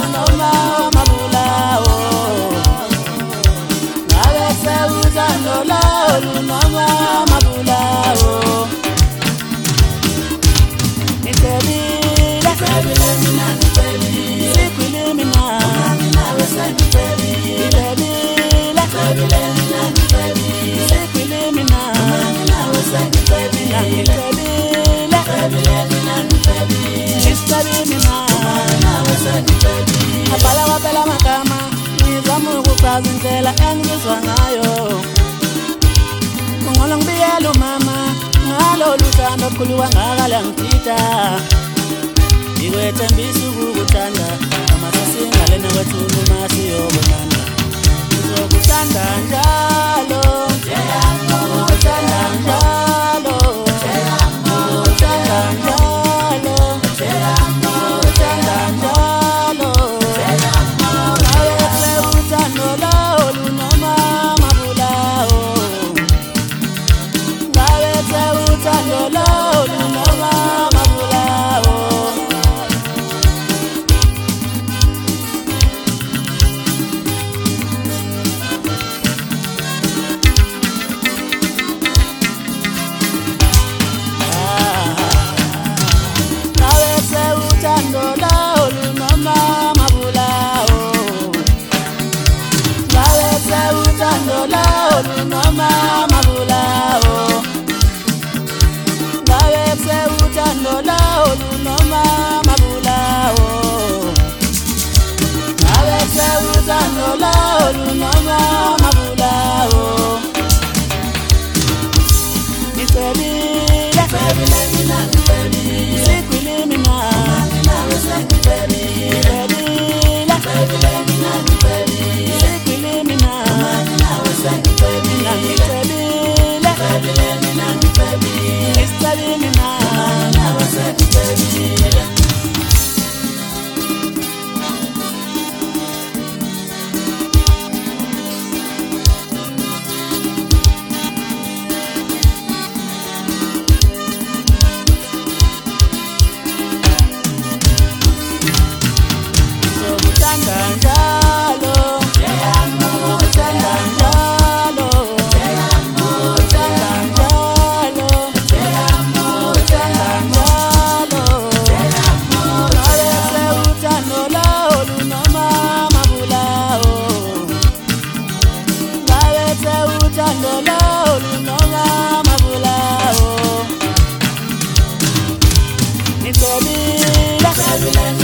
noma mabulawo ngabe sewuthando lawo noma mabulawo ngicebile mina ngicebile sikhwile mina nawe sengicebile mina ngicebile sikhwile mina nawe sengicebile abhala waphela amagama ngizama ukuchaza indlela engizizwa ngayo ungcono ngibiyele umama ngalolu thando olukhuluka ngakala ngidida ngikwethembisa ukukuthanda noma sesingalena kwethu noma siyobonana ngizokuthanda njalo ukuthanda njalo ukuthanda njalo ukuthanda njalo ngabe sewuthando lawo noma mabulawo ngabe sewuthando lawo noma mabulawo noma mabulawo ngabe sewuthando lawo noma mabulawo ngabe sewuthando lawo noma mabulawo ngicebile mina ngicebile sikhwile mina nawe sengicebile mina ngicebile sikhwile mina nawe sengicebile Babylon